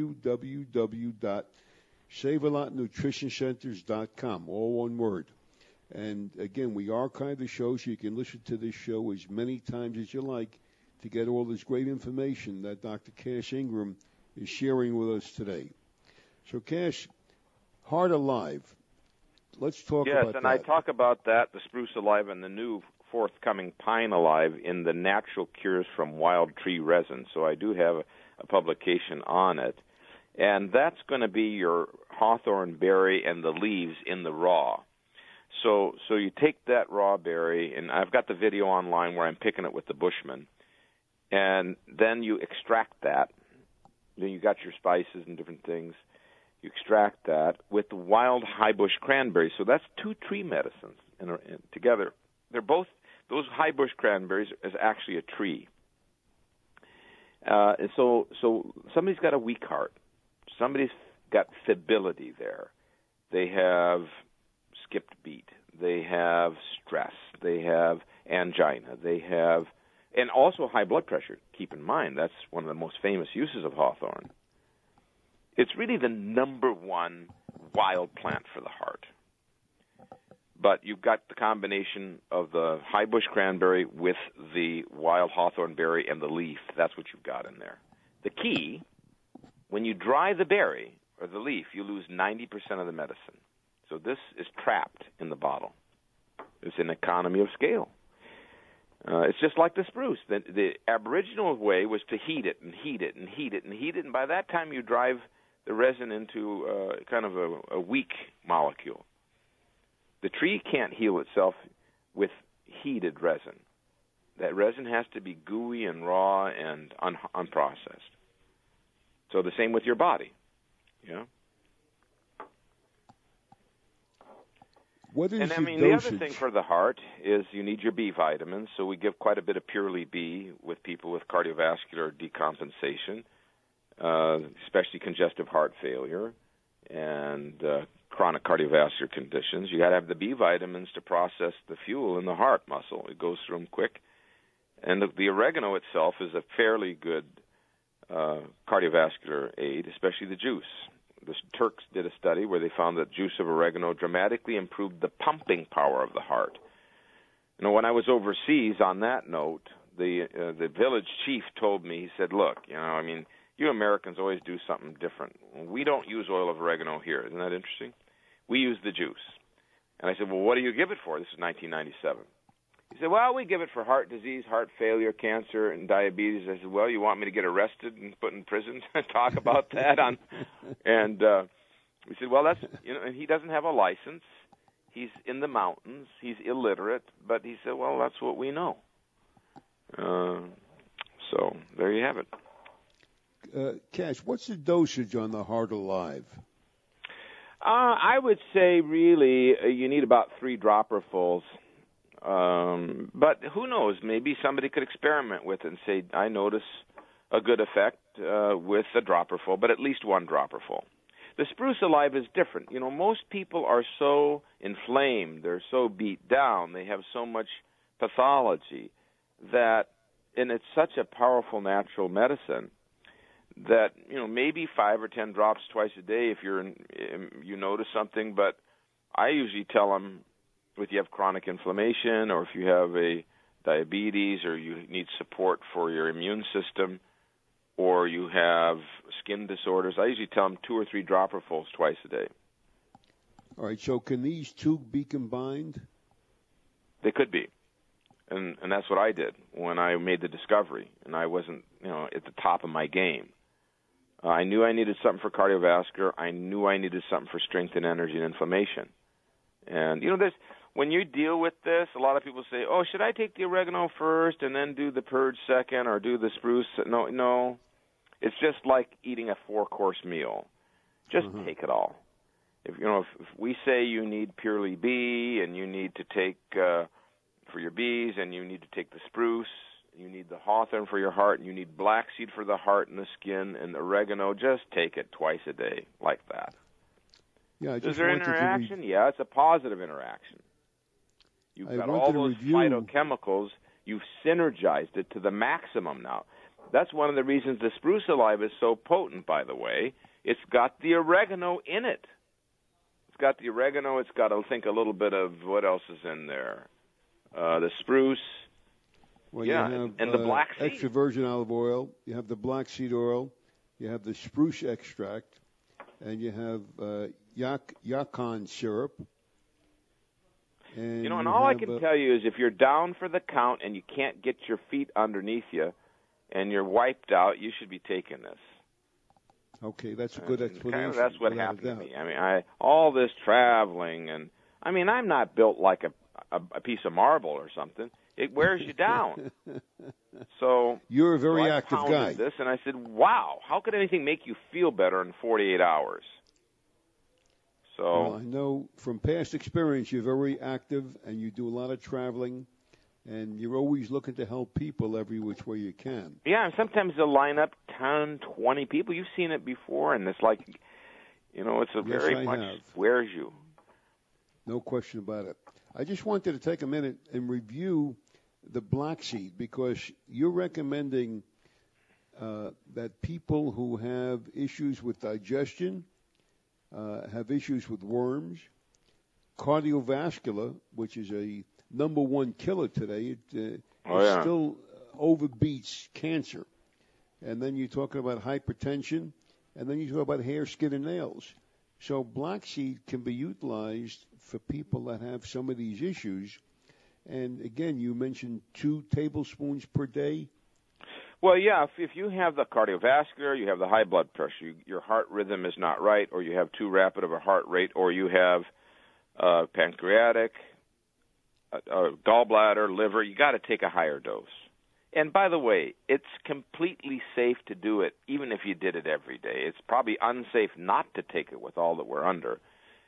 www.savealotnutritioncenters.com, all one word. And again, we archive the show so you can listen to this show as many times as you like to get all this great information that Dr. Cash Ingram is sharing with us today. So, Cash, Heart Alive. Let's talk about that. Yes, and I talk about that, the Spruce Alive, and the new forthcoming Pine Alive in the Natural Cures from Wild Tree Resin. So I do have a publication on it. And that's going to be your hawthorn berry and the leaves in the raw. So you take that raw berry, and I've got the video online where I'm picking it with the Bushman, and then you extract that. Then you got your spices and different things. You extract that with the wild high bush cranberries. So that's two tree medicines together. They're both, those high bush cranberries is actually a tree. So somebody's got a weak heart. Somebody's got stability there. They have skipped beat. They have stress. They have angina. They have, and also high blood pressure. Keep in mind, that's one of the most famous uses of hawthorn. It's really the number one wild plant for the heart. But you've got the combination of the high bush cranberry with the wild hawthorn berry and the leaf. That's what you've got in there. The key, when you dry the berry or the leaf, you lose 90% of the medicine. So this is trapped in the bottle. It's an economy of scale. It's just like the spruce. The Aboriginal way was to heat it and heat it and heat it and heat it, and by that time you drive the resin into kind of a weak molecule. The tree can't heal itself with heated resin. That resin has to be gooey and raw and unprocessed. So the same with your body, yeah. What is the other thing for the heart is you need your B vitamins. So we give quite a bit of Purely B with people with cardiovascular decompensation, especially congestive heart failure and chronic cardiovascular conditions. You got to have the B vitamins to process the fuel in the heart muscle. It goes through them quick. And the oregano itself is a fairly good cardiovascular aid, especially the juice. The Turks did a study where they found that juice of oregano dramatically improved the pumping power of the heart. You know, when I was overseas, on that note, the village chief told me, he said, look, you Americans always do something different. We don't use oil of oregano here. Isn't that interesting? We use the juice. And I said, well, what do you give it for? This is 1997. He said, well, we give it for heart disease, heart failure, cancer, and diabetes. I said, well, you want me to get arrested and put in prison and talk about that? And we said, well, that's, and he doesn't have a license. He's in the mountains. He's illiterate. But he said, well, that's what we know. So there you have it. Cash, what's the dosage on the Heart Alive? I would say really you need about 3 dropperfuls. But who knows? Maybe somebody could experiment with it and say, I notice a good effect with a dropperful, but at least 1 dropperful. The Spruce Alive is different. Most people are so inflamed, they're so beat down, they have so much pathology that, and it's such a powerful natural medicine that, maybe 5 or 10 drops twice a day if you notice something. But I usually tell them, if you have chronic inflammation or if you have a diabetes or you need support for your immune system or you have skin disorders, I usually tell them 2 or 3 dropperfuls twice a day. All right, so can these two be combined? They could be. And that's what I did when I made the discovery, and I wasn't, at the top of my game. I knew I needed something for cardiovascular. I knew I needed something for strength and energy and inflammation. And, when you deal with this, a lot of people say, oh, should I take the oregano first and then do the purge second or do the spruce? No. It's just like eating a 4-course meal. Just take it all. If we say you need Purely Bee and you need to take for your bees and you need to take the spruce, you need the hawthorn for your heart, and you need black seed for the heart and the skin, and the oregano, just take it twice a day like that. Yeah, Is there interaction? Yeah, it's a positive interaction. You've got all those phytochemicals. You've synergized it to the maximum now. That's one of the reasons the Spruce Alive is so potent, by the way. It's got the oregano in it. It's got the oregano. It's got, I think, a little bit of, what else is in there? The spruce. Well, yeah, you have, and the black seed. Extra virgin olive oil. You have the black seed oil. You have the spruce extract. And you have yacon syrup. And and all I can tell you is if you're down for the count and you can't get your feet underneath you and you're wiped out, you should be taking this. Okay, that's a good explanation. That's what happened to me. I mean, all this traveling, and I mean, I'm not built like a piece of marble or something. It wears you down. So you're a very active guy. This, and I said, wow, how could anything make you feel better in 48 hours? So well, I know from past experience you're very active and you do a lot of traveling, and you're always looking to help people every which way you can. Yeah, and sometimes they'll line up 10, 20 people. You've seen it before, and it's like, it's a very much wears you. No question about it. I just wanted to take a minute and review the black seed because you're recommending that people who have issues with digestion, have issues with worms, cardiovascular, which is a number one killer today. It still overbeats cancer. And then you're talking about hypertension, and then you talk about hair, skin, and nails. So black seed can be utilized for people that have some of these issues. And again, you mentioned 2 tablespoons per day. Well, yeah, if you have the cardiovascular, you have the high blood pressure, your heart rhythm is not right, or you have too rapid of a heart rate, or you have pancreatic, gallbladder, liver, you got to take a higher dose. And by the way, it's completely safe to do it, even if you did it every day. It's probably unsafe not to take it with all that we're under.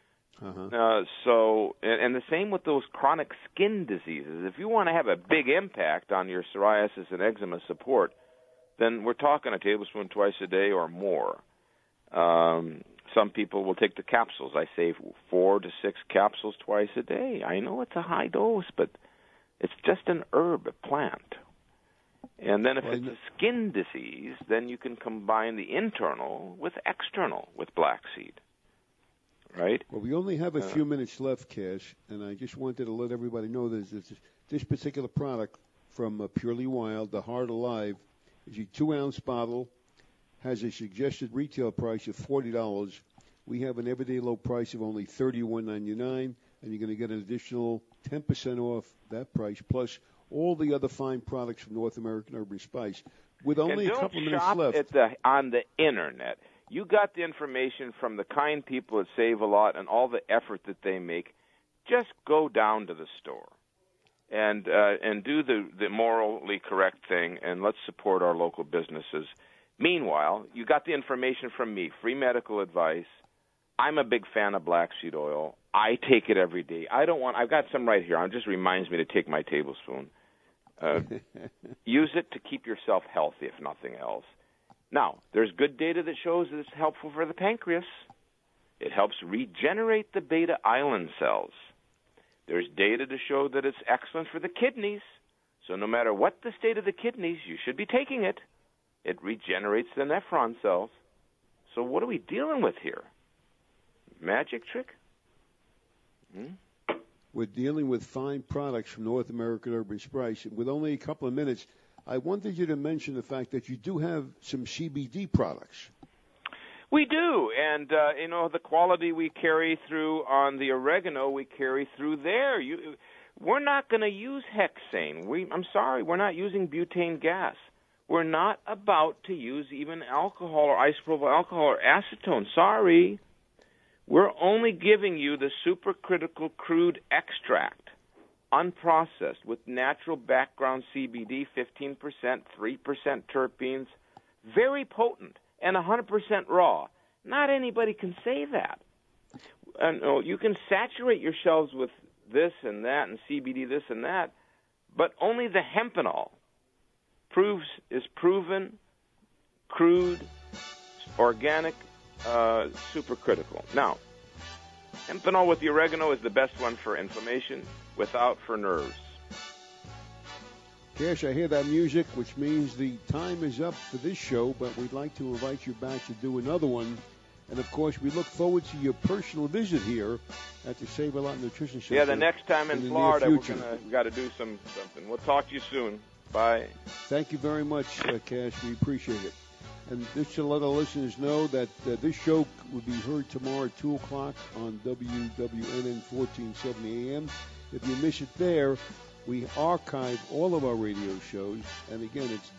And the same with those chronic skin diseases. If you want to have a big impact on your psoriasis and eczema support, then we're talking a tablespoon twice a day or more. Some people will take the capsules. I say 4 to 6 capsules twice a day. I know it's a high dose, but it's just an herb, a plant. And then if it's a skin disease, then you can combine the internal with external with black seed. Right? Well, we only have a few minutes left, Cash, and I just wanted to let everybody know that this particular product from Purely Wild, the Heart Alive, is a 2-ounce bottle, has a suggested retail price of $40. We have an everyday low price of only $31.99, and you're going to get an additional 10% off that price, plus all the other fine products from North American Herb & Spice. With only a couple of minutes left. On the Internet. You got the information from the kind people at Save-A-Lot and all the effort that they make. Just go down to the store and do the morally correct thing, and let's support our local businesses. Meanwhile, you got the information from me, free medical advice. I'm a big fan of black seed oil. I take it every day. I've got some right here. It just reminds me to take my tablespoon. Use it to keep yourself healthy, if nothing else. Now, there's good data that shows that it's helpful for the pancreas. It helps regenerate the beta island cells. There's data to show that it's excellent for the kidneys. So no matter what the state of the kidneys, you should be taking it. It regenerates the nephron cells. So what are we dealing with here? Magic trick? We're dealing with fine products from North American Herb & Spice. With only a couple of minutes, I wanted you to mention the fact that you do have some CBD products. We do, and the quality we carry through on the oregano, we carry through there. We're not going to use hexane. I'm sorry, we're not using butane gas. We're not about to use even alcohol or isopropyl alcohol or acetone. Sorry. We're only giving you the supercritical crude extract, unprocessed, with natural background CBD, 15%, 3% terpenes, very potent, and 100% raw. Not anybody can say that. You can saturate your shelves with this and that and CBD this and that, but only the hempenol is proven, crude, organic, supercritical. Now, hempenol with the oregano is the best one for inflammation, without for nerves. Cash, I hear that music, which means the time is up for this show, but we'd like to invite you back to do another one. And, of course, we look forward to your personal visit here at the Save-A-Lot Nutrition Center. Yeah, the next time in Florida, we got to do something. We'll talk to you soon. Bye. Thank you very much, Cash. We appreciate it. And just to let our listeners know that this show will be heard tomorrow at 2 o'clock on WWNN 1470 AM. If you miss it there, we archive all of our radio shows. And, again, it's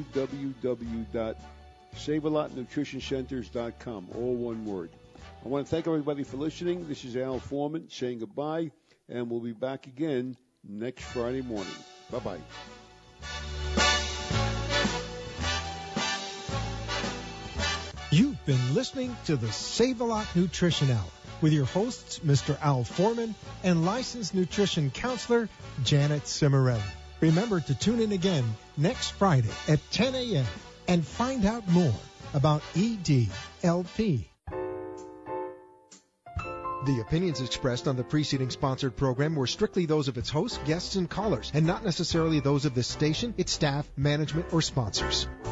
www.savealotnutritioncenters.com, all one word. I want to thank everybody for listening. This is Al Foreman saying goodbye, and we'll be back again next Friday morning. Bye-bye. You've been listening to the Save-A-Lot Nutrition Hour with your hosts, Mr. Al Foreman and licensed nutrition counselor, Janet Cimarelli. Remember to tune in again next Friday at 10 a.m. and find out more about EDLP. The opinions expressed on the preceding sponsored program were strictly those of its hosts, guests, and callers, and not necessarily those of this station, its staff, management, or sponsors.